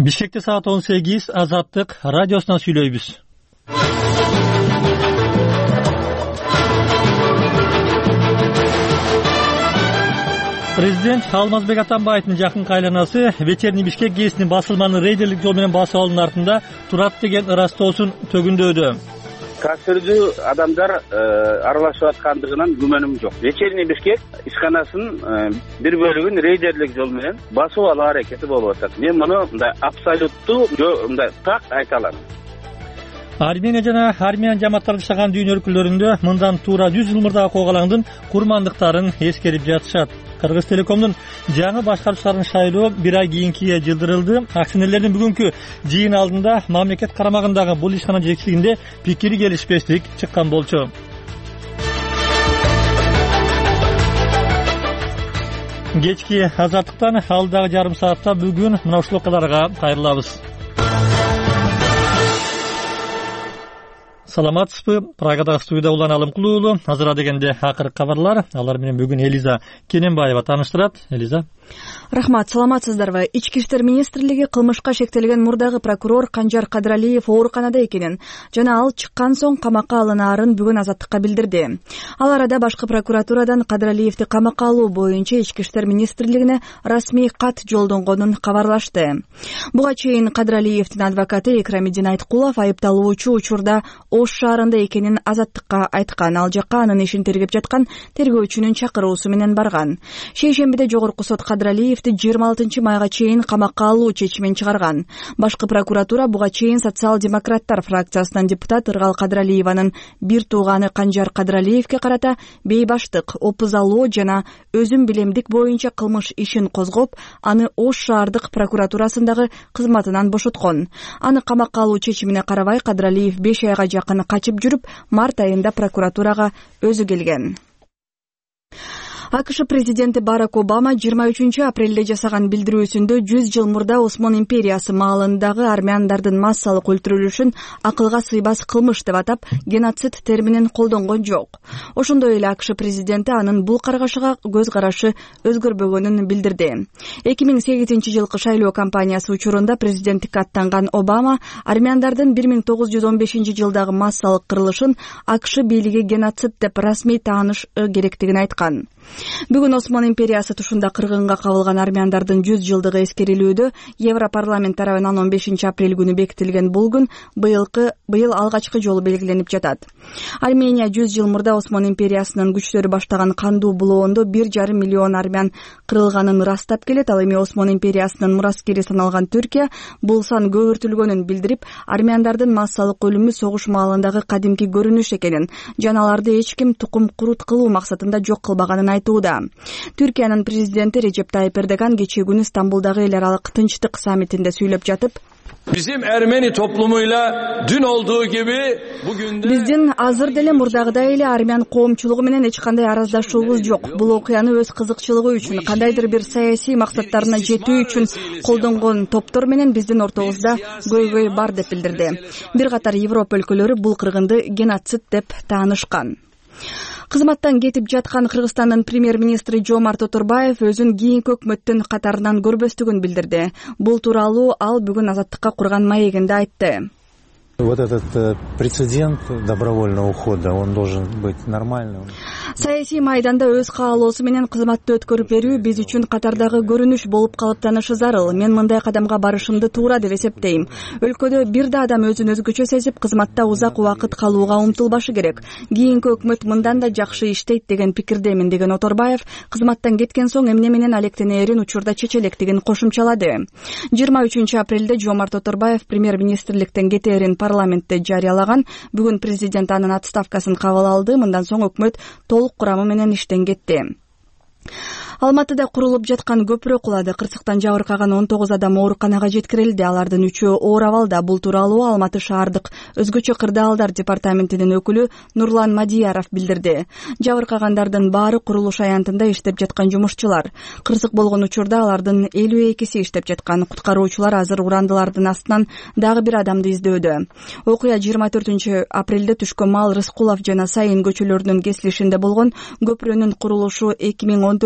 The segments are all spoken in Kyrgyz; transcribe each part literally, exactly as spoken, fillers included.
Бишкекте саат он сегиз Азаттык радиосунан сүйлөйбүз. Президент Алмазбек Атамбаевдин жакын кайланасы Вечерний Бишкек гезитинин басылманы рейдерлик жол менен басып алуунун артында турат деген ырастоосун төгүндөдү. Касырдуу адамдар аралашып аткандыгынан күмөнүм жок. Вечерний Бишкек ишканасынын бир бөлүгүн рейдерлик жол менен басып алуу аракети болуп атат. Мен муну мындай абсолюттуу мындай так айта алам. Армения жана армян жамааттары жашаган дүйнө өлкөлөрүндө мындан туура жүз жыл мурдагы Когалаңдын курмандыктарын эскерип жатышат. Кыргыз Телекомдун жаңы башкаруучуларын шайлоо бир ай кийинкиге жылдырылды. Акционерлердин бүгүнкү жыйын алдында мамлекет карамагындагы бул ишкана жетекчилигинде пикири келишпестик чыккан болчу. Кечки Азаттыктан алдагы жарым саатта бүгүн мына ушул окуяларга кайрылабыз. Саламатсызбы? Прагадагы студияда Улан Алымкулуу уулу. Азыр дегенде акыркы кабарлар. Алар менен бүгүн Элиза Кененбаева тааныштырат. Элиза. Рахмат, саламатсыздарбы? Ички иштер министрлиги кылмышка шектелген мурдагы прокурор Канжар Кадралиев ооруканада экенин жана ал чыккан соң камакка алынаарын бүгүн Азаттыкка билдирди. Ал арада башкы прокуратурадан Кадралиевди камакка алуу боюнча ички иштер министрлигине расмий кат жолдонгонун кабарлашты. Буга чейин Кадралиевдин адвокаты Экрамиддин Айткулов айыпталуучу учурда Ош шаарында экенин Азаттыкка айткан. Ал жакка анын ишин тергеп жаткан тергөөчүнүн чакыруусу менен барган. Шейшембиде жогорку сот Кадралиевди жыйырма алтынчы майга чейин камакка алуу чечимин чыгарган. Башкы прокуратура буга чейин социал-демократтар фракциясынан депутат Ыргал Кадралиеванын бир тууганы Канжар Кадралиевге карата бейбаштык, опузалоо жана өзүм билемдик боюнча кылмыш ишин козгоп, аны Ош шаардык прокуратурасындагы кызматынан бошоткон. Аны камакка алуу чечимине карабай Кадралиев беш айга жакын качып жүрүп, март айында прокуратурага өзү келген. АКШ президенти Барак Обама жыйырма үчүнчү апрелде жасаган билдирүүсүндө жүз жыл мурда Осман империясы маалындагы армяндардын массалык өлтүрүлүшүн акылга сыйбас кылмыш деп атап, геноцид терминин колдонгон жок. Ошондой эле АКШ президенти анын бул каргашыга көз карашы өзгөрбөгөнүн билдирди. эки миң сегизинчи жылкы шайлоо кампаниясы учурунда президенттикке аттанган Обама армяндардын бир миң тогуз жүз он бешинчи жылдагы массалык кырылышын АКШ бийлиги геноцид деп расмий тааныш керектигин айткан. Бүгүн Осман империясы тушунда кыргынга кабылган армяндардын жүз жылдыгы эскерилүүдө Европарламент тарабынан он бешинчи апрель күнү бекитилген бул күн быйылкы быйыл алгачкы жолу белгиленип жатат. Армения жүз жыл мурда Осман империясынын күчтөрү баштаган кандуу булоондо бир жарым миллион армян кырылганын ырастап келет. Ал эми Осман империясынын мураскери саналган Түркия бул сан көбөртүлгөнүн билдирип, армяндардын массалык өлүмү согуш маалындагы кадимки көрүнүш экенин жана аларды эч ким тукум курут кылуу максатында жок кылбаганын айтууда. Түркиянын президенти Режеп Тайып Эрдоган кечээ күнү Стамбулдагы эл аралык тынчтык саммитинде сүйлөп жатып, Bizim Ermeni toplumuyla dün olduğu gibi bugün de Биздин азыр деле мурдагыдай эле армян коомчулугу менен эч кандай араздашуубуз жок. Бул окуяны өз кызыкчылыгы үчүн, кандайдыр бир саясий максаттарына жетүү үчүн колдонгон топтор менен биздин ортобузда көйгөй бар деп билдирди. Бир катар Европа өлкөлөрү бул кыргынды геноцид деп таанышкан. Кызматтан кетип жаткан Кыргызстандын премьер-министри Жомарт Оторбаев өзүн кийинки өкмөттүн катарынан көрбөстүгүн билдирди. Бул тууралуу ал бүгүн Азаттыкка курган маегинде айтты. Вот этот прецедент добровольного ухода, он должен быть нормальным. Саясий майданда өз каалоосу менен кызматты өткөрүп берүү биз үчүн катардагы көрүнүш болуп калыптанышы зарыл. Мен мындай кадамга барышымды туура деп эсептейм. Өлкөдө бир да адам өзүн өзгөчө сезип, кызматта узак убакыт калууга умтулбашы керек. Кийинки өкмөт мындан да жакшы иштейт деген пикирдемин деген Оторбаев кызматтан кеткен соң эмне менен алектенээрин учурда чечелектигин кошумчалады. жыйырма үчүнчү апрелде Жомарт Оторбаев премьер-министрликтен кетээрин парламентте жарыялаган. Бүгүн президент анын отставкасын кабыл алды. Мындан соң өкмөт толук курамы менен иштен кетти. Алматыда курулуп жаткан көпүрө кулады. Кырсыктан жабыркаган он тогуз адам ооруканага жеткирилди. Алардын үчөө оор абалда. Бул тууралуу Алматы шаардык өзгөчө кырдаалдар департаментинин өкүлү Нурлан Мадияров билдирди. Жабыркагандардын баары курулуш аянтында иштеп жаткан жумушчулар. Кырсык болгон учурда алардын элүү экиси иштеп жаткан. Куткаруучулар азыр урандылардын астынан дагы бир адамды издөөдө. Окуя жыйырма төртүнчү апрелде Түшкө Мал, Рыскулов жана Сайын көчөлөрүнүн кесилишинде болгон. Көпүрөнүн курулушу эки миң он төртүнчү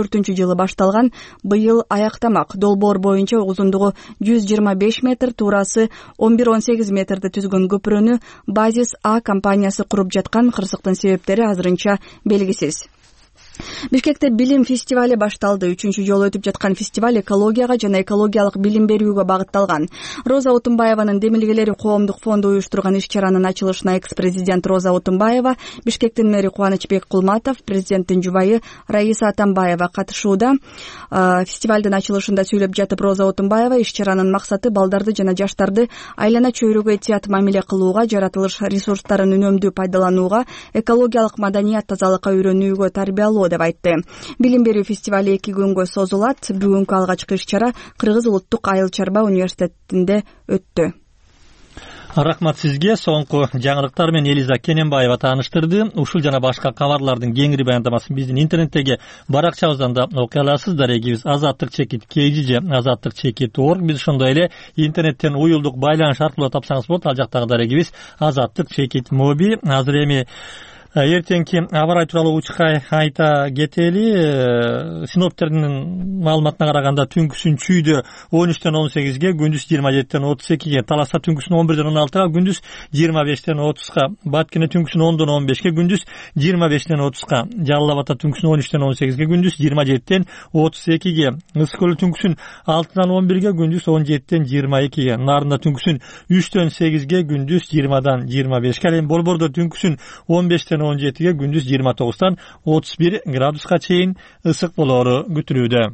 жылы башталган, быйыл аяктамак. Долбоор боюнча узундугу жүз жыйырма беш метр, туурасы он бир он сегиз метрди түзгөн көпүрөнү Базис А компаниясы куруп жаткан. Кырсыктын себептери азырынча белгисиз. Бишкекте билим фестивали башталды. Үчүнчү жолу өтүп жаткан фестиваль экологияга жана экологиялык билим берүүгө багытталган. Роза Отунбаеванын Демилгелери коомдук фонду уюштурган иш-чаранын ачылышына экс-президент Роза Отунбаева, Бишкектин мэри Кубанычбек Кулматов, президенттин жубайы Раиса Атамбаева катышууда. Фестивалдын ачылышында сүйлөп жатып Роза Отунбаева иш-чаранын максаты балдарды жана жаштарды айлана чөйрөгө этият мамиле кылууга, жаратылыш ресурстарын үнөмдүү пайдаланууга, экологиялык маданият, тазалыкка үйрөнүүгө тарбиялоо деп айтты. Билим берүү фестивали эки күнгө созулат. Бүгүнкү алгачкы иш-чара Кыргыз улуттук айыл чарба университетинде өттү. Рахмат сизге. Соңку жаңылыктар менен Элиза Кененбаева тааныштырды. Ушул жана башка кабарлардын кеңири баяндамасын биздин интернеттеги баракчабыздан да окуй аласыз. Дарегибиз азаттык чекит kgj азаттык чекит орг. Биз ошондой эле интернеттен уюлдук байланыш аркылуу тапсаңыз болот. Ал жактагы дарегибиз азаттык чекит моби. Азыр эми эртеңки аба ырайы тууралуу учка айта кетели. Синоптиктердин маалыматына караганда түнкүсүн Чүйдө он үчтөн он сегизге, күндүз жыйырма жетиден отуз экиге, Таласта түнкүсүн он бирден он алтыга, күндүз жыйырма бештен отузга, Баткене түнкүсүн ондон он бешке, күндүз жыйырма бештен отузга, Жалал Абадта түнкүсүн он үчтөн он сегизге, күндүз жыйырма жетиден отуз экиге, Ысык көлү түнкүсүн алтыдан он бирге, күндүз он жетиден жыйырма экиге, Нарында түнкүсүн үчтөн сегизге, күндүз жыйырмадан жыйырма бешке, ал эми Борбордо түнкүсүн он бештен он жетиге, күндүз жыйырма тогуздан отуз бир градуска чейин ысык болоору күтүлүүдө.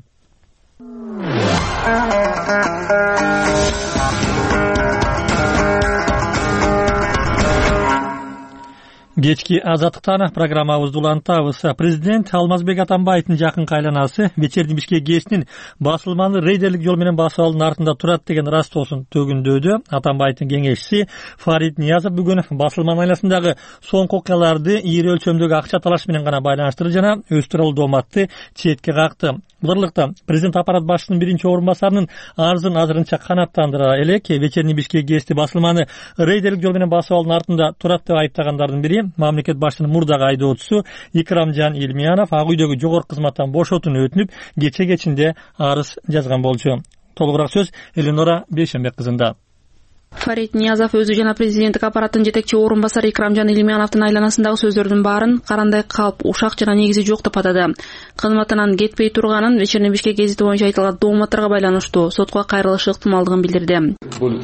Кечки азаттыктан программабызды улантабыз. Президент Алмазбек Атамбаевдин жакын айланасы вечерний Бишкек гезитинин басылманы рейдерлик жол менен басып алуунун артында турат деген растоосун төгүндөөдү. Атамбаевдин кеңешчиси Фарид Ниязов бүгүн басылман айласындагы соңку окуяларды ийри өлчөмдөгү акча талаш менен гана байланыштырды жана өз тууралуу дооматты четке какты. Буларлыкта президент аппарат башчысынын биринчи орун басарынын арызын азырынча канааттандыра элек. Вечерний Бишкек гезити басылманы рейдерлик жол менен басып алуунун артында турат деп айыптагандардын бири мамлекет башчысынын мурдагы айдоочусу Икрамжан Илмиянов Ак үйдөгү жогорку кызматтан бошотууну өтүнүп, кече кечинде арыз жазган болчу. Толугураак сөз Эленора Бейшенбек кызында. Фарид Ниязов өзү жана президенттик аппараттын жетекчи орун басары Икрамжан Илмияновдун айланасындагы сөздөрдүн баарын карандай калп, ушак жана негизи жок деп атады. Кызматынан кетпей турганын вечерний Бишкек гезити боюнча айтылган дооматтарга байланыштуу сотко кайрылышы ыктымалдыгын билдирди.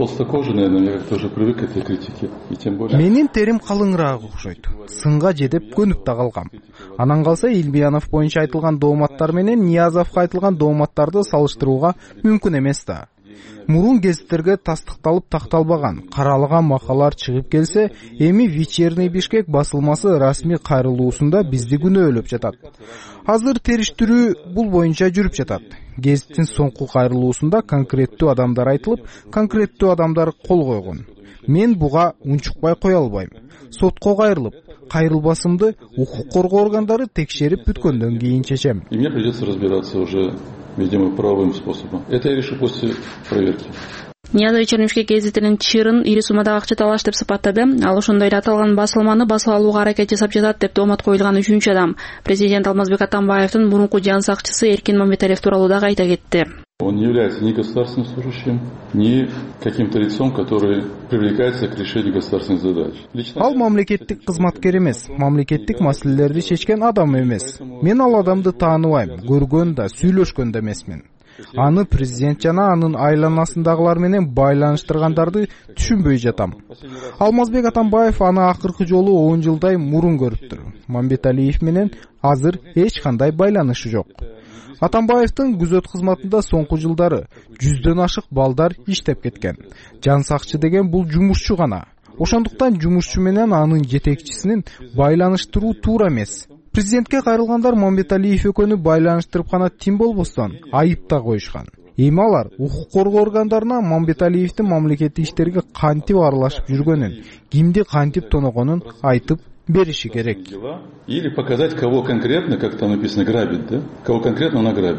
Менин терим калыңыраак окшойт. Сынга жедеп көнүп да калгам. Анан калса Илмиянов боюнча айтылган дооматтар менен Ниязовго айтылган дооматтарды салыштырууга мүмкүн эмес да. Мурун гезиттерге тастыкталып такталбаган, каралган макалалар чыгып келсе, эми вечерний Бишкек басылмасы расмий кайрылуусунда бизди күнөөлөп жатат. Азыр териштирүү бул боюнча жүрүп жатат. Гезиттин соңку кайрылуусунда конкреттүү адамдар айтылып, конкреттүү адамдар кол койгон. Мен буга унчукпай кое албайм. Сотко кайрылып, кайрылбасымды укук коргоо органдары текшерип бүткөндөн кийин чечем. И мне придется разбираться уже, видимо, правовым способом. Это я решу после проверки. Ниязов вечерний Бишкек гезитинин чырын ири суммадагы акча талаш деп сыпаттады. Ал ошондой эле аталган басылманы басып алууга аракет жасап жатат деп доомат коюлган үчүнчү адам. Президент Алмазбек Атамбаевдин мурунку жан сакчысы Эркин Мамбеталиев тууралуу дагы айта кетти. Он не является ни государственным служащим, ни каким-то лицом, который привлекается к решению государственных задач. Ал мамлекеттик кызматкер эмес, мамлекеттик маселелерди чечкен адам эмес. Мен ал адамды тааныбайм, көргөн да, сүйлөшкөн да эмесмин. Аны президент жана анын айланасындагылар менен байланыштыргандарды түшүнбөй жатам. Алмазбек Атамбаев аны акыркы жолу он жылдай мурун көрүптүр. Мамбеталиев менен азыр эч кандай байланышы жок. Атамбаевдин күзөт кызматында соңку жылдары жүздөн ашык балдар иштеп кеткен. Жан сакчы деген бул жумушчу гана. Ошондуктан жумушчу менен анын жетекчисинин байланыштыруу туура эмес. Президентке кайрылгандар Мамбеталиев экөөнү байланыштырып гана тим болбостон айып да коюшкан. Эми алар укук коргоо органдарына Мамбеталиевдин мамлекеттик иштерге кантип аралашып жүргөнүн, кимди кантип тоногонун айтып бериши керек. Или показать, кого конкретно, как там написано, грабит, да? Кого конкретно он ограбил.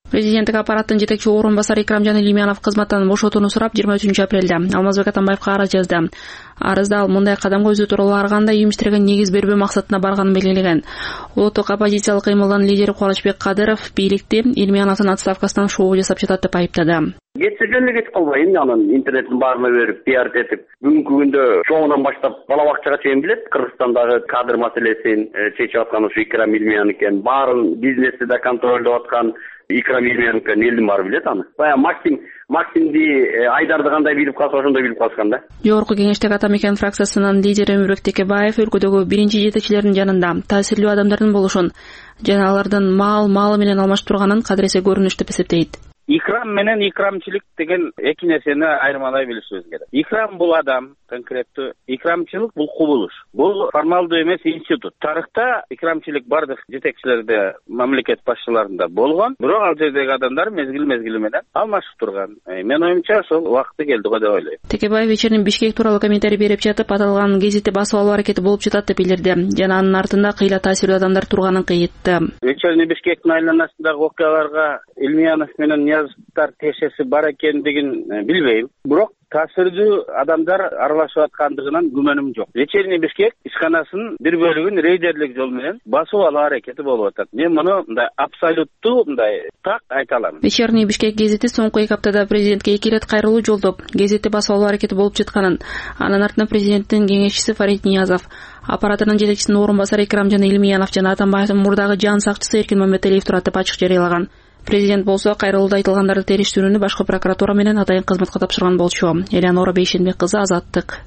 Президенттик аппараттын жетекчи орун басары Икрамжан Илимянов кызматтан бошотууну сурап жыйырма үчүнчү апрелде Алмазбек Атамбаевка арыз жазды. Арызда ал мындай кадамга өзү тууралуу ар кандай үймүштөргө негиз бербөө максатына барганын белгилеген. Улуттук оппозициялык кыймылдын лидери Кубанычбек Кадыров бийликти Илимяновдун отставкасынан шоу жасап жатат деп айыптады. Кетсе жөнү кетип калбай, эми анан интернеттин баарына берип, пиар этип, бүгүнкү күндө чоңунан баштап бала бакчага чейин билет, Кыргызстандагы кадр маселесин чечип аткан ушу Икрам Илимянов экен, баарын бизнести да контролдоп аткан Икрам Илимянов экен, элдин баары билет аны. Баягы Максим Максимди Айдарды кандай билип калса, ошондой билип калышкан да. Жогорку кеңештеги Атамекен фракциясынын лидери Өмүрбек Текебаев өлкөдөгү биринчи жетекчилердин жанында таасирлүү адамдардын болушун жана алардын маал малы менен алмашып турганын кадыресе көрүнүш деп эсептейт. Икрам менен икрамчылык деген эки нерсени айырмалай билишибиз керек. Икрам бул адам конкреттүү, икрамчылык бул кубулуш. Бул формалдуу эмес институт. Тарыхта икрамчылык бардык жетекчилерде, мамлекет башчыларында болгон, бирок ал жердеги адамдар мезгил-мезгили менен алмашып турган. Мен оюмча ошол убакыты келди го деп ойлойм. Текебаев вечерин Бишкек тууралуу комментарий берип жатып, аталган гезитти басып алуу аракети болуп жатат деп билдирди. Жана анын артында кыйла таасирлүү адамдар турганын кыйытты. Вечерний Бишкектин айланасындагы окуяларга Илимянов менен Ниязовдор тиешеси бар экендигин билбейм. Бирок таасирдүү адамдар аралашып аткандыгынан күмөнүм жок. Вечерний Бишкек ишканасын бир бөлүгүн рейдерлик жол менен басып алуу аракети болуп атат. Мен муну мындай абсолюттуу мындай так айта алам. Вечерний Бишкек гезити соңку эки аптада президентке эки ирет кайрылуу жолдоп, гезитти басып алуу аракети болуп жатканын, анын артынан президенттин кеңешчиси Фарид Ниязов, аппаратынын жетекчисинин орун басары Икрамжан Илимянов жана Атамбаевдин мурдагы жан сакчысы Эркин Мамедалиев турат деп ачык жарыялаган. Президент болсо кайрылууда айтылгандарды териштирүүнү башкы прокуратура менен атайын кызматка тапшырган болчу. Элеонора Бейшенбек кызы, Азаттык.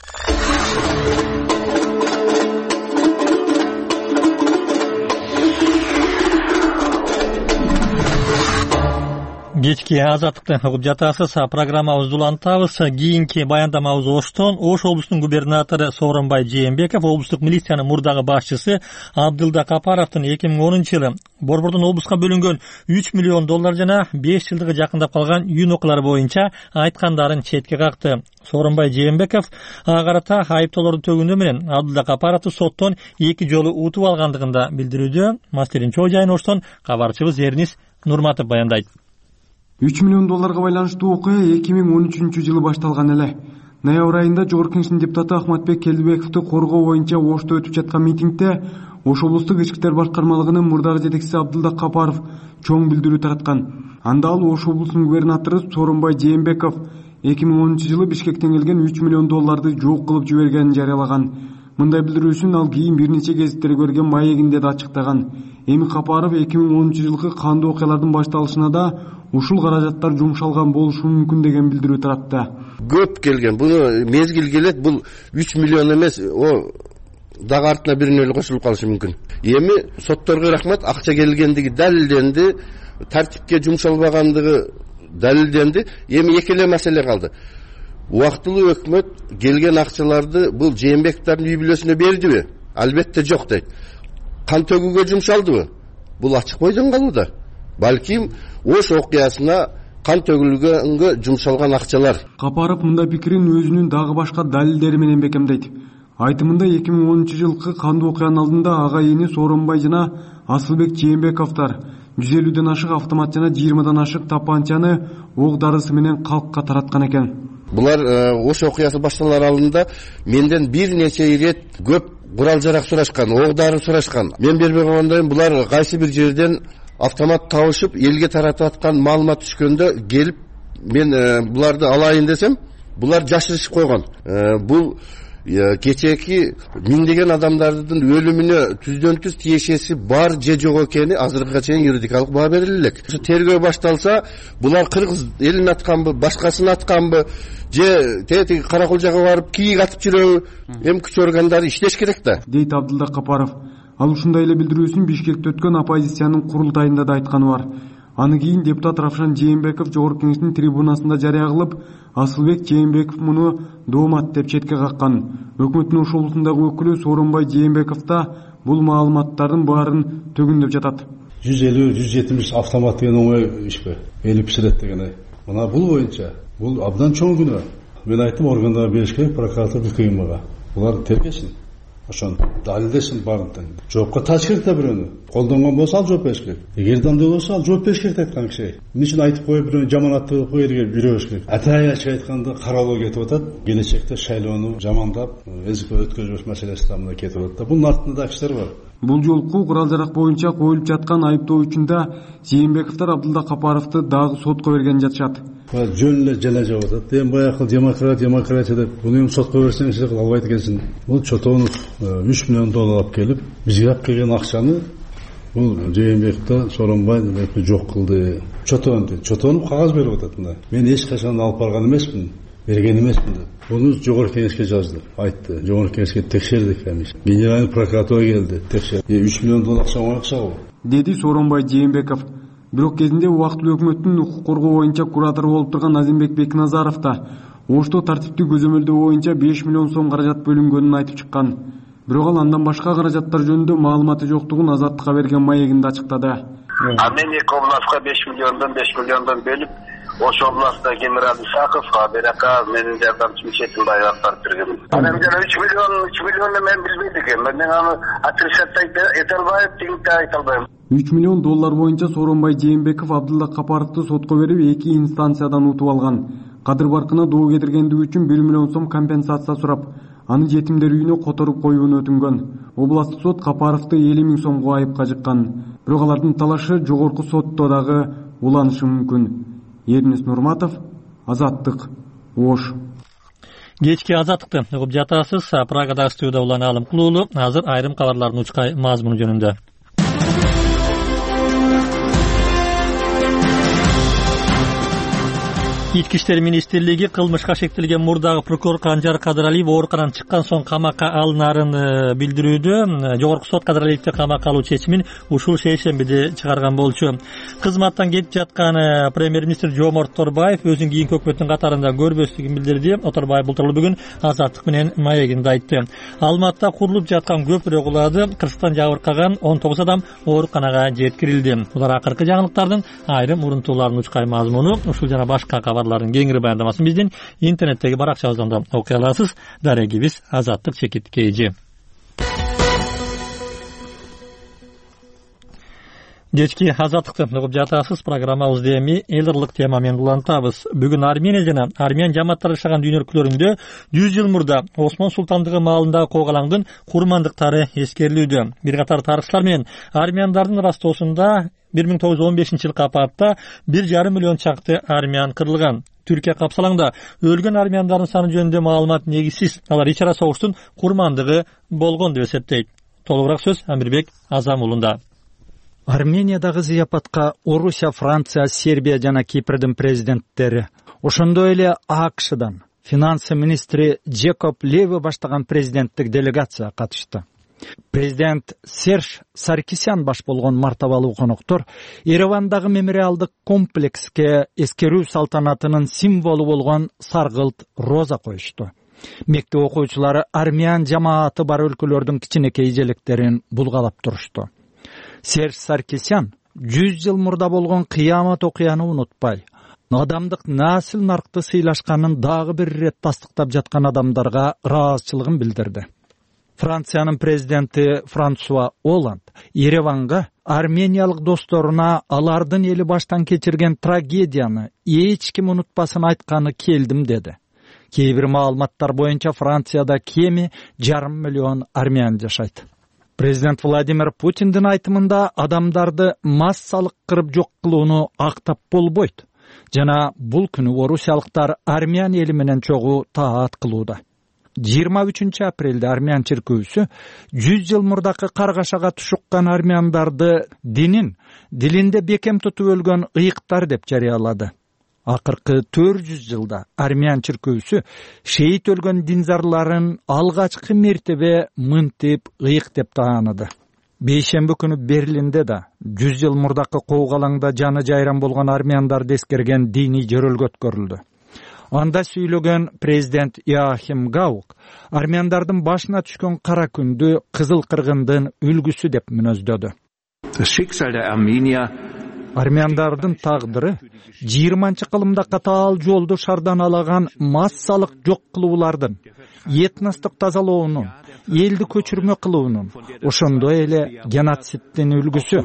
Кечки Азаттыктан угуп жатасыз. Программабызды улантабыз. Кийинки баяндамабыз Оштон. Ош облусунун губернатору Сооронбай Жээнбеков, облустук милициянын мурдагы башчысы Абдылда Капаровдун эки миң онунчу жылы борбордон облуска бөлүнгөн үч миллион доллар жана беш жылдыгы жакындап калган үйүн окуялары боюнча айткандарын четке какты. Сооронбай Жээнбеков ага карата айыптоолорду төгүндөө менен Абдылда Капаровду соттон эки жолу утуп алгандыгында билдирүүдө. Мастерин чоо жайын Оштон кабарчыбыз Эрнис Нурматов баяндайт. үч миллион долларга байланыштуу окуя эки миң он үчүнчү жылы башталган эле. Ноябрь айында Жогорку Кеңештин депутаты Ахматбек Келдибековду коргоо боюнча Ошто өтүп жаткан митингде Ош облустук ички иштер башкармалыгынын мурдагы жетекчиси Абдылда Капаров чоң билдирүү тараткан. Анда ал Ош облусунун губернатору Сооронбай Жээнбеков эки миң онунчу жылы Бишкектен келген үч миллион долларды жок кылып жибергенин жарыялаган. Мындай билдирүүсүн ал кийин бир нече гезиттерге берген маегинде да ачыктаган. Эми Капаров эки миң онунчу жылкы кандуу окуялардын башталышына да ушул каражаттар жумшалган болушу мүмкүн деген билдирүү таратты. Көп келген. Буну мезгил келет, бул үч миллион эмес, о дагы артына бирине эле кошулуп калышы мүмкүн. Эми сотторго рахмат, акча келгендиги далилденди, тартипке жумшалбагандыгы далилденди. Эми эки эле маселе калды. Убактылуу өкмөт келген акчаларды бул Жээнбековдун үй бүлөсүнө бердиби? Албетте жок дейт. Кан төгүүгө жумшалдыбы? Бул ачык бойдон калууда. Балким Ош окуясына кан төгүлгөнгө жумшалган акчалар. Капаров мындай пикирин өзүнүн дагы башка далилдери менен бекемдейт. Айтымында эки миң онунчу жылкы кандуу окуянын алдында ага эни Сооронбай жана Асылбек Жээнбековдор жүз элүүдөн ашык автомат жана жыйырмадан ашык тапанчаны ок дарысы менен калкка тараткан экен. Булар Ош окуясы башталар алдында менден бир нече ирет көп курал жарак сурашкан, ок дары сурашкан. Мен бербей койгондойм, булар кайсы бир жерден автомат табышып элге таратып аткан маалымат түшкөндө келип мен буларды алайын десем, булар жашырышып койгон. Бул кечээки миңдеген адамдардын өлүмүнө түздөн түз тиешеси бар же жок экени азыркыга чейин юридикалык баа бериле элек. Ушу тергөө башталса, булар кыргыз элин атканбы, башкасын атканбы, же тети Каракулжага барып кийик атып жүрөбү, эми күч органдары иштеш керек да, дейт Абдылда Капаров. Ал ушундай эле билдирүүсүн Бишкекте өткөн оппозициянын курултайында да айтканы бар. Аны кийин депутат Равшан Жээнбеков Жогорку Кеңештин трибунасында жарыя кылып, Асылбек Жээнбеков муну доомат деп четке каккан. Өкмөттүн Ош облусундагы өкүлү Сооронбай Жээнбеков да бул маалыматтардын баарын төгүндөп жатат. жүз элүү жүз жетимиш автомат деген оңой ишпи? Элип пиширет деген. Мына бул боюнча бул абдан чоң күнөө. Мен айттым, органдарға бериш керек, прокуратура кыймага. Булар тергесин. ошону далилдесин баарын. Жоопко тартыш керек да бирөөнү. Колдонгон болсо ал жооп бериш керек. Эгерде андай болсо ал жооп бериш керек айткан киши. Эмне үчүн айтып коюп бирөөнү жаманаттап коюп элге жүрөбүш керек. Атай ачык айтканда каралуу кетип атат. Келечекте шайлоону жамандап, эзикке өткөзбөш маселеси да мына кетип атат да. Бунун артында да кишилер бар. Бул жолку курал-жарак боюнча коюлуп жаткан айыптоо үчүндө Жээнбековдор Абдулла Капаровду дагы сотко берген жатышат. Жөн эле жана жап атат. Эми баягы демократ, демократия деп буну эми сотко берсең сиз албайт экенсиң. Бул Чотонов үч миллион доллар алып келип, бизге алып келген акчаны бул Жээнбековдо Сооронбай депи жок кылды. Чотонов, Чотонов кагаз берип атат мына. Мен эч качан алып барган эмесмин. Берген эмесмин деп. Буну жогорку кеңешке жазды, айтты. Жогорку кеңешке текшердик комиссия. Генеральный прокуратура келди, текшерди. үч миллион доллар акча оңой акчабы? Деди Сооронбай Жээнбеков. Бирок кезинде убактылуу өкмөттүн укук коргоо боюнча куратору болуп турган Азимбек Бекназаров да Ошто тартиптүү көзөмөлдөө боюнча беш миллион сом каражат бөлүнгөнүн айтып чыккан. Бирок ал андан башка каражаттар жөнүндө маалыматы жоктугун Азаттыкка берген маегинде ачыктады. А мен эки областка беш миллиондон беш миллиондон бөлүп, Ош областта генерал Исаков, а Берака менин жардамчым четинде айлактар берген. Анан жана үч миллион, үч миллионду мен билбейт экенмин. Мен аны отрицать эте албайм, тигинти айта албайм. үч миллион доллар боюнча Сооронбай Жээнбеков Абдулла Капаровду сотко берип, эки инстанциядан утуп алган. Кадыр баркына доо кетиргендиги үчүн бир миллион сом компенсация сурап, аны жетимдер үйүнө которуп коюуну өтүнгөн. Областтык сот Капаровду элүү миң сомго айыпка жыккан. Бирок алардын талашы жогорку сотто дагы уланышы мүмкүн. Ернис Нурматов, Азаттык, Ош. Кечки Азаттыкты угуп жатасыз. Прагада студияда улан Алым Кулуулу. Азыр айрым кабарлардын учкай мазмуну жөнүндө. Ички иштер министрлиги кылмышка шектелген мурдагы прокурор Канжар Кадыралиев ооруканадан чыккан соң камакка алынаарын билдирүүдө. Жогорку сот Кадыралиевди камакка алуу чечимин ушул шейшембиде чыгарган болчу. Кызматтан кетип жаткан премьер-министр Жомарт Торбаев өзүнүн кийинки өкмөттүн катарында көрбөстүгүн билдирди. Оторбаев былтыр бүгүн Азаттык менен маегинде айтты. Алматта курулуп жаткан көпүрө кулады. Кырсыктан жабыркаган он тогуз адам ооруканага жеткирилди. Булар акыркы жаңылыктардын айрым урунтууларынын учкай мазмуну. Ушул жана башка кабарлардын кеңири баяндамасын биздин интернеттеги баракчабыздан да окуй аласыз. Дарегибиз Азаттык чекит кейжи. Кечки Азаттыкты угуп жатасыз. Программабызды эми элдырлык тема менен улантабыз. Бүгүн Армения жана армян жамааттары жашаган дүйнө өлкөлөрүндө жүз жыл мурда Осмон султандыгы маалындагы коогалаңдын курмандыктары эскерилүүдө. Бир катар тарыхчылар менен армяндардын растоосунда бир миң тогуз жүз он бешинчи жылкы апатта бир жарым миллион чакты армян кырылган. Түркия капсалаңда өлгөн армяндардын саны жөнүндө маалымат негизсиз. Алар ич ара согуштун курмандыгы болгон деп эсептейт. Толугураак сөз Амирбек Азам уулунда. Армениядагы зыяпатка Орусия, Франция, Сербия жана Кипрдин президенттери, ошондой эле АКШдан финансы министри Джекоб Леви баштаган президенттик делегация катышты. Президент Серж Саркисян баш болгон мартабалуу коноктор Еревандагы мемориалдык комплекске эскерүү салтанатынын символу болгон саргылт роза коюшту. Мектеп окуучулары армян жамааты бар өлкөлөрдүн кичинекей желектерин булгалап турушту. Серж Саркисян жүз жыл мурда болгон кыямат окуяны унутпай, адамдык насыл наркты сыйлашканын дагы бир ирет тастыктап жаткан адамдарга ыраазычылыгын билдирди. Франциянын президенти Франсуа Олланд Ереванга армениялык досторуна алардын эли баштан кечирген трагедияны эч ким унутпасын айтканы келдим деди. Кээ бир маалыматтар боюнча Францияда кеми жарым миллион армян жашайт. Президент Владимир Путиндин айтымында адамдарды массалык кырып жок кылууну актап болбойт. Жана бул күнү орусиялыктар армян эли менен чогуу таат кылууда. жыйырма үчүнчү апрелде армян чиркөөсү жүз жыл мурдакы каргашага тушуккан армяндарды динин дилинде бекем тутуп өлгөн ыйыктар деп жарыялады. Акыркы төрт жүз жылда армян чиркөөсү шейит өлгөн динзарларын алгачкы мертебе мынтип ыйык деп тааныды. Бейшемби күнү Берлинде да жүз жыл мурдакы коогалаңда жаны жайран болгон армяндарды эскерген диний жөрөлгө өткөрүлдү. Анда сүйлөгөн президент Иоахим Гаук армяндардын башына түшкөн кара күндү кызыл кыргындын үлгүсү деп мүнөздөдү. Армяндардын тагдыры жыйырманчы кылымда катаал жолду шардан алаган массалык жок кылуулардын, этностук тазалоонун, элди көчүрмө кылуунун, ошондой эле геноциддин үлгүсү,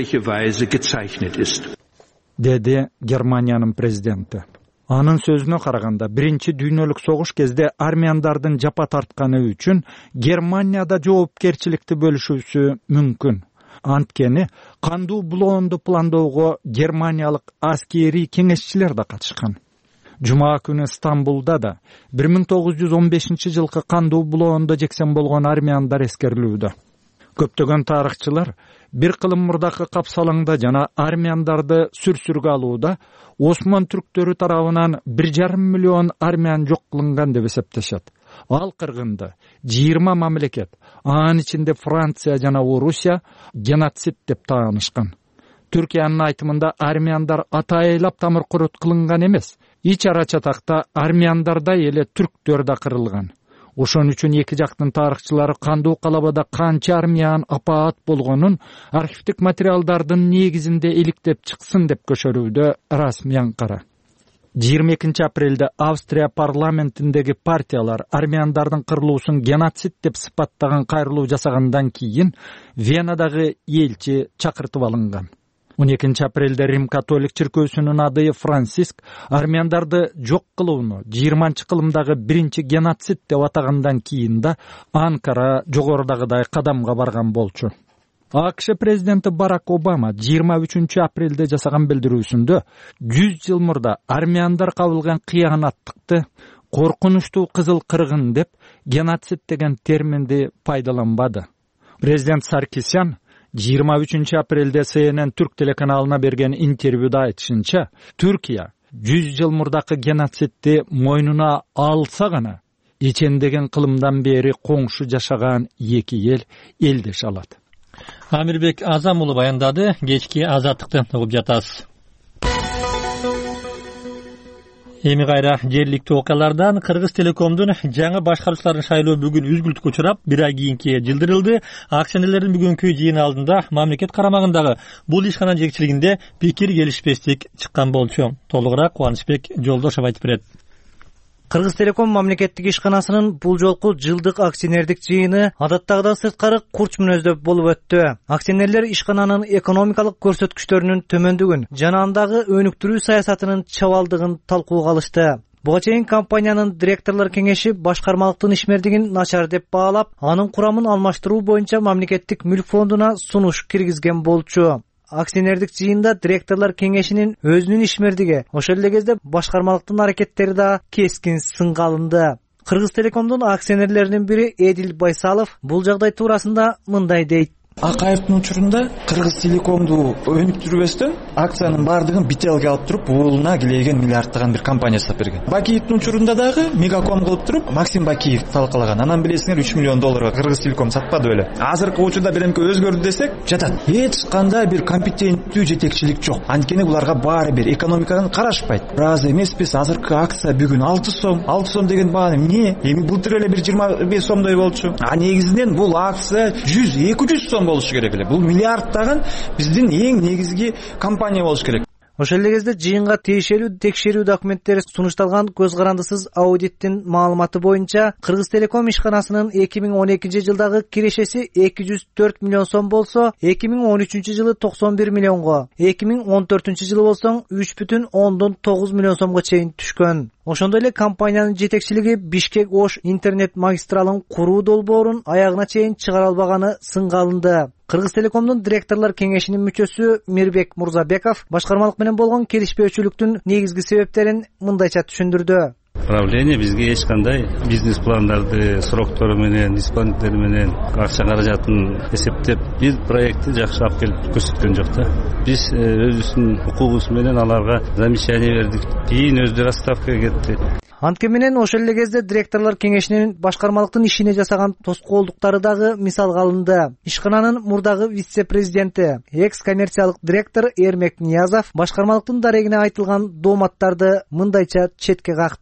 деди Германиянын президенти. Анын сөзүнө караганда, биринчи дүйнөлүк согуш кезде армяндардын жапа тартканы үчүн Германияда жоопкерчиликти бөлүшүүсү мүмкүн. Анткени кандуу булоонду пландоого германиялык аскерий кеңешчилер да катышкан. Жума күнү Стамбулда да бир миң тогуз жүз он бешинчи жылкы кандуу булоондо жексен болгон армяндар эскерилүүдө. Көптөгөн тарыхчылар бир кылым мурдакы капсалаңда жана армяндарды сүрсүргө алууда Осман түрктөрү тарабынан бир жарым миллион армян жок кылынган деп эсептешет. Ал кыргынды жыйырма мамлекет, анын ичинде Франция жана Орусия геноцид деп таанышкан. Түркиянын айтымында армяндар атайылап тамыр курут кылынган эмес. Ич ара чатакта армяндардай эле түрктөр да кырылган. Ошон үчүн эки жактын тарыхчылары кандуу калабада канча армян апаат болгонун архивдик материалдардын негизинде иликтеп чыксын деп көчөрүүдө расмий Анкара. жыйырма экинчи апрелде Австрия парламентиндеги партиялар армяндардын кырылуусун геноцид деп сыпаттаган кайрылуу жасагандан кийин Венадагы элчи чакыртып алынган. он экинчи апрелде Рим католик чиркөөсүнүн адайы Франциск армяндарды жок кылууну жыйырманчы кылымдагы биринчи геноцид деп атагандан кийин да Анкара жогорудагыдай кадамга барган болчу. АКШ президенти Барак Обама жыйырма үчүнчү апрелде жасаган билдирүүсүндө жүз жыл мурда армяндар кабылган кыянаттыкты коркунучтуу кызыл кыргын деп геноцид деген терминди пайдаланбады. Президент Саркисян жыйырма үчүнчү апрелде С Н Н түрк телеканалына берген интервьюда айтышынча, Түркия жүз жыл мурдакы геноцидди мойнуна алса гана ичендеген кылымдан бери коңшу жашаган эки эл элдеш алат. Амирбек Азам уулу баяндады. Кечки азаттыкты угуп жатасыз. Эми кайра жергиликтүү окуялардан Кыргыз Телекомдун жаңы башкаруучуларын шайлоо бүгүн үзгүлтүккө учурап, бир ай кийинки жылдырылды. Акционерлердин бүгүнкү жыйыны алдында мамлекет карамагындагы бул ишкананын жетекчилигинде пикир келишпестик чыккан болчу. Толугураак Кубанычбек Жолдошов айтып берет. Кыргыз Телеком мамлекеттик ишканасынын бул жолку жылдык акционердик жыйыны адаттагыдан сырткары курч мүнөздө болуп өттү. Акционерлер ишкананын экономикалык көрсөткүчтөрүнүн төмөндүгүн жана андагы өнүктүрүү саясатынын чабалдыгын талкууга алышты. Буга чейин компаниянын директорлор кеңеши башкармалыктын ишмердигин начар деп баалап, анын курамын алмаштыруу боюнча мамлекеттик мүлк фондуна сунуш киргизген болчу. Акционердик жыйында директорлор кеңешинин өзүнүн ишмердиги, ошол эле кезде башкармалыктын аракеттери да кескин сынга алынды. Кыргыз Телекомдун акционерлеринин бири Эдил Байсалов бул жагдай туурасында мындай дейт. Акаевдин учурунда Кыргыз Телекомду өнүктүрбөстөн акциянын бардыгын Бителге алып туруп, уулуна килеген миллиардтаган бир компания жасап берген. Бакиевдин учурунда дагы Мегаком кылып туруп, Максим Бакиев талкалаган. Анан билесиңер үч миллион долларга Кыргыз Телеком сатпады беле. Азыркы учурда биремке өзгөрдү десек, жатат. Эч кандай бир компетенттүү жетекчилик жок. Анткени буларга баары бир экономикадан карашпайт. Раз эмеспиз, азыркы акция бүгүн алты сом, алты сом деген баа эмне? Эми былтыр эле бир жыйырма беш сомдой болчу. А негизинен бул акция жүз эки жүз сом болушу керек эле. Бул миллиардтаган биздин эң негизги компания болуш керек. Ошол эле кезде жыйынга тиешелүү текшерүү документтери сунушталган көз карандысыз аудиттин маалыматы боюнча Кыргыз Телеком ишканасынын эки миң он экинчи жылдагы кирешеси эки жүз төрт миллион сом болсо, эки миң он үчүнчү жылы токсон бир миллионго, эки миң он төртүнчү жылы болсоң үч бүтүн ондон тогуз миллион сомго чейин түшкөн. Ошондой эле компаниянын жетекчилиги Бишкек-Ош интернет магистралын куруу долбоорун аягына чейин чыгара албаганы сынга алынды. Кыргыз Телекомдун директорлор кеңешинин мүчөсү Мирбек Мурзабеков башкармалык менен болгон келишпөөчүлүктүн негизги себептерин мындайча түшүндүрдү. Правление бизге эч кандай бизнес пландарды, сроктору менен, исполнитель менен акча каражатын эсептеп, бир проектти жакшы алып келип көрсөткөн жок да. Биз өзүбүздүн укугубуз менен аларга замечание бердик. Кийин өздөрү отставкага кетти. Анткени менен ошол эле кезде директорлор кеңешинин башкармалыктын ишине жасаган тоскоолдуктары дагы мисалга алынды. Ишкананын мурдагы вице-президенти, экс-коммерциялык директор Эрмек Ниязов башкармалыктын дарегине айтылган дооматтарды мындайча четке какты.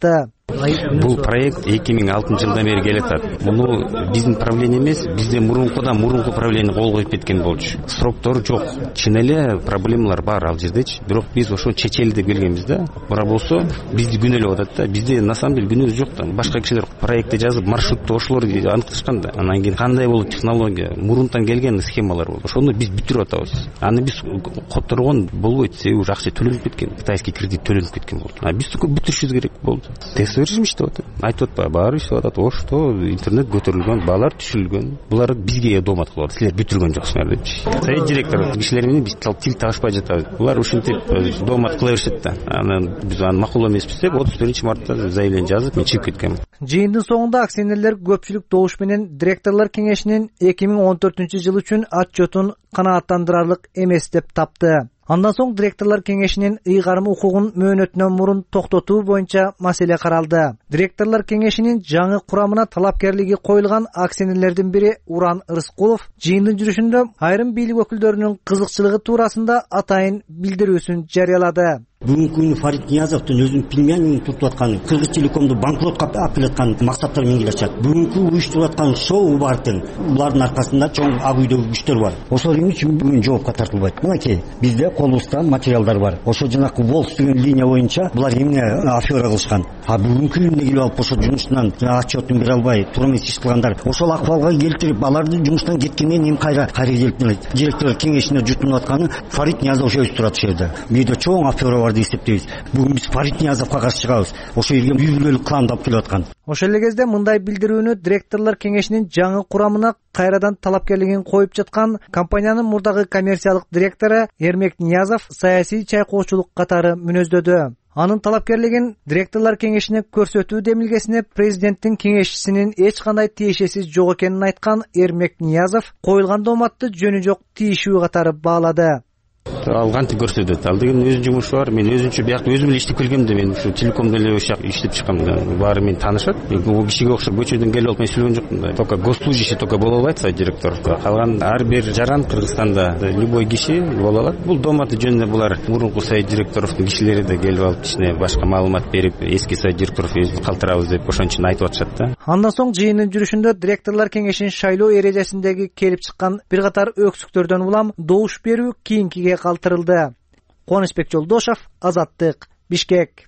Бул проект эки миң алтынчы жылдан бери келатат. Муну биздин правление эмес, бизде мурункудан мурунку правление кол коюп кеткен болчу. Сроктор жок. Чын эле проблемалар бар ал жердечи. Бирок биз ошо чечели деп келгенбиз да. Бара болсо бизди күнөөлөп атат да. Бизде на самом деле күнөө жок да. Башка кишилер проектти жазып, маршрутту ошолор аныкташкан да. Анан кийин кандай болот технология, мурунтан келген схемалар болот. Ошону биз бүтүрүп атабыз. Аны биз которгон болбойт, себеби уже акча төлөнүп кеткен. Кытайский кредит төлөнүп кеткен болду. А биз бүтүрүшүбүз керек болду. Тестовый режим иштеп атат. Айтып атпайбы, баары иштеп атат. Ошто интернет көтөрүлгөн, баалар түшүрүлгөн. Булар бизге доомат кылып атат. Силер бүтүргөн жоксуңар депчи. Совет директор кишилер менен биз тил табышпай жатабыз. Булар ушинтип доомат кыла беришет да. Анан биз аны макул эмеспиз деп отуз биринчи мартта заявление жазып мен чыгып кеткем. Жыйындын соңунда акционерлер көпчүлүк добуш менен директорлор кеңешинин эки миң он төртүнчү жыл үчүн отчетун канааттандырарлык эмес деп тапты. Андан соң директорлор кеңешинин ыйгарым укугун мөөнөтүнөн мурун токтотуу боюнча маселе каралды. Директорлор кеңешинин жаңы курамына талапкерлиги коюлган акционерлердин бири Уран Рыскулов жыйындын жүрүшүндө айрым бийлик өкүлдөрүнүн кызыкчылыгы туурасында атайын билдирүүсүн жарыялады. Бүгүнкү күнү Фарид Ниязовдун өзүнүн пилмянин туртуп аткан, Кыргыз телекомду банкротко алып келаткан максаттар менен келишат. Бүгүнкү уюштуруп аткан шоу бар тең. Булардын аркасында чоң ак үйдөгү күчтөр бар. Ошол үчүн бүгүн жоопко тартылбайт. Мынакей, бизде колубузда материалдар бар. Ошо жанакы Волс деген линия боюнча булар эмне афера кылышкан. А бүгүнкү күндө келип алып ошо жумуштан отчетун бере албай, туура эмес иш кылгандар. Ошол акыбалга келтирип, аларды жумуштан кеткенден кийин кайра кайра келип директорлор кеңешине жутунуп атканы Фарид Ниязов өзү турат ошол жерде. Бизде чоң афера бар деп эсептейбиз. Бүгүн биз Фарид Ниязовго каршы чыгабыз. Ошол жерге үй бүлөлүк кланды алып келип аткан. Ошол эле кезде мындай билдирүүнү директорлор кеңешинин жаңы курамына кайрадан талапкерлигин коюп жаткан компаниянын мурдагы коммерциялык директору Эрмек Ниязов саясий чайкоочулук катары мүнөздөдү. Анын талапкерлигин директорлор кеңешине көрсөтүү демилгесине президенттин кеңешчисинин эч кандай тиешеси жок экенин айткан Эрмек Ниязов коюлган дооматты жөнү жок тийишүү катары баалады. Ал кантип көрсөтөт? Ал деген өзүнүн жумушу бар. Мен өзүнчө биякта өзүм эле иштеп келгем да, мен ушу телекомдо эле ошак иштеп чыккам да. Баары мени таанышат. Мен бул кишиге окшоп көчөдөн келип алып мен сүйлөгөн жокмун да. Только госслужащий только боло албайт, сайт директор. Калган ар бир жаран Кыргызстанда любой киши боло алат. Бул дооматы жөнүндө булар мурунку сайт директоровдун кишилери да келип алып ичине башка маалымат берип, эски сайт директоров өзү калтырабыз деп ошон үчүн айтып атышат да. Андан соң жыйындын жүрүшүндө директорлор кеңешинин шайлоо эрежесиндеги келип чыккан бир катар өксүктөрдөн улам добуш берүү кийинкиге калтырылды. Кубанычбек Жолдошев, Азаттык, Бишкек.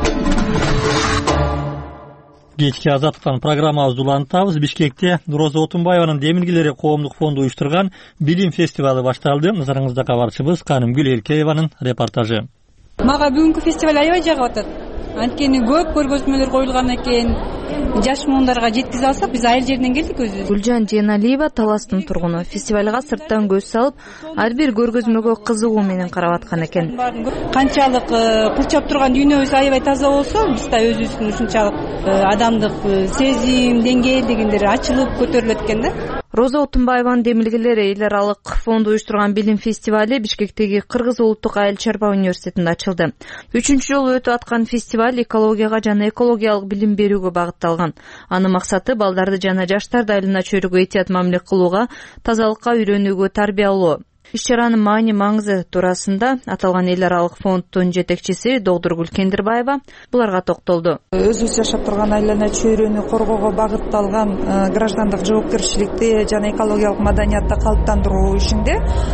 Кечки Азаттыктан программабызды улантабыз. Бишкекте Роза Отунбаеванын Демилгелери коомдук фонду уюштурган билим фестивалы башталды. Назарыңызда кабарчыбыз Канымгүл Элкееванын репортажы. Мага бүгүнкү фестиваль аябай жагып атат. Анткени көп көргөзмөлөр коюлган экен. Жаш муундарга жеткизе алсак, биз айыл жеринен келдик өзүбүз. Гүлжан Жeenалиева Таластын тургуну. Фестивалга сырттан көз салып, ар бир көргөзмөгө кызыгуу менен карап аткан экен. Канчалык курчап турган дүйнөбүз аябай таза болсо, биз да өзүбүздүн ушунчалык адамдык сезим, деңгээл дегендер ачылып көтөрүлөт экен да. Роза Отунбаеванын Демилгелери эл аралык фонду уюштурган билим фестивали Бишкектеги Кыргыз улуттук айыл чарба университетинде ачылды. Үчүнчү жолу өтүп аткан фестиваль экологияга жана экологиялык билим берүүгө багытталган. Анын максаты балдарды жана жаштарды айылына чөйрөгө этият мамиле кылууга, тазалыкка үйрөнүүгө тарбиялоо. Иш-чаранын маани маңызы туурасында аталган эл аралык фонддун жетекчиси Догдургүл Кендирбаева буларга токтолду. Өзүбүз жашап турган айлана чөйрөнү коргоого багытталган граждандык жоопкерчиликти жана экологиялык маданиятты калыптандыруу ишинде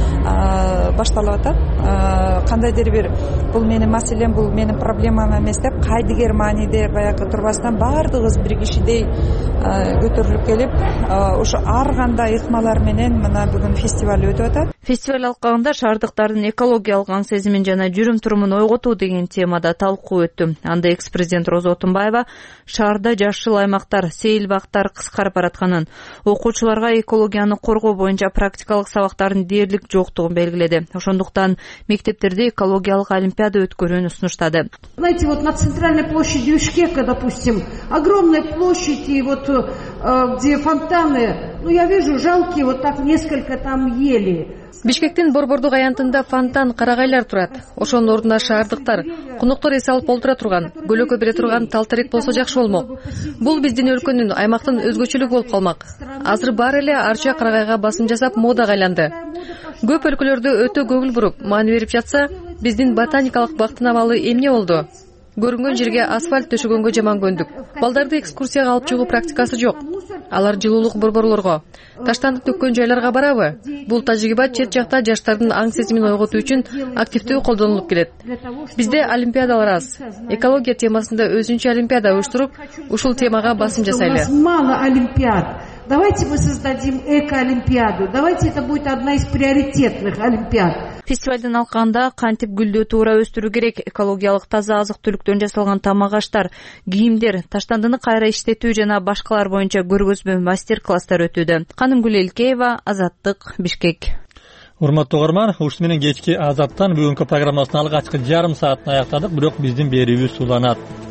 башталып атат. Кандайдыр бир бул менин маселем, бул менин проблемам эмес деп кайдыгер мааниде баягы турбастан баардыгыбыз бир кишидей көтөрүлүп келип, ошо ар кандай ыкмалар менен мына бүгүн фестиваль өтүп атат. Фестиваль алкагында шаардыктардын экологиялык аң сезимин жана жүрүм-турумун ойготуу деген темада талкуу өттү. Анда экс-президент Роза Отунбаева шаарда жашыл аймактар, сейил бактар кыскарып баратканын, окуучуларга экологияны коргоо боюнча практикалык сабактардын дээрлик жоктугун белгиледи. Ошондуктан мектептерде экологиялык олимпиада өткөрүүнү сунуштады. Знаете, вот на центральной площади Бишкека, допустим, огромная площадь, и вот где фонтаны, ну я вижу жалкие вот так несколько там ели. Бишкектин борбордук аянтында фонтан, карагайлар турат. Ошонун ордуна шаардыктар, конуктор эс алып олтура турган, көлөкө бере турган тал-терек болсо жакшы болмок. Бул биздин өлкөнүн, аймактын өзгөчөлүгү болуп калмак. Азыр баары эле арча карагайга басым жасап модага айланды. Көп өлкөлөрдө өтө көңүл буруп, маани берип жатса, биздин ботаникалык бактын абалы эмне болду? көрүнгөн жерге асфальт төшөгөнгө жаман көндүк. Балдарды экскурсияга алып чыгуу практикасы жок. Алар жылуулук борборлорго, таштандык төккөн жайларга барабы? Бул тажрыйба чет жакта жаштардын аң сезимин ойготуу үчүн активдүү колдонулуп келет. Бізде олимпиадалар аз. Экология темасында өзүнчө олимпиада уюштуруп, ушул темага басым жасайлы. Мало олимпиад. Давайте мы создадим эко-олимпиаду. Давайте это будет одна из приоритетных олимпиад. Фестивалдын алкагында кантип гүлдү туура өстүрүү керек, экологиялык таза азык-түлүктөн жасалган тамак аштар, кийимдер, таштандыны кайра иштетүү жана башкалар боюнча көргөзмө мастер-класстар өтүүдө. Канымгүл Элкеева, Азаттык, Бишкек. Урматтуу угарман, ушуну менен кечки Азаттан бүгүнкү программасын алгачкы жарым саатын аяктадык, бирок биздин берүүбүз уланат.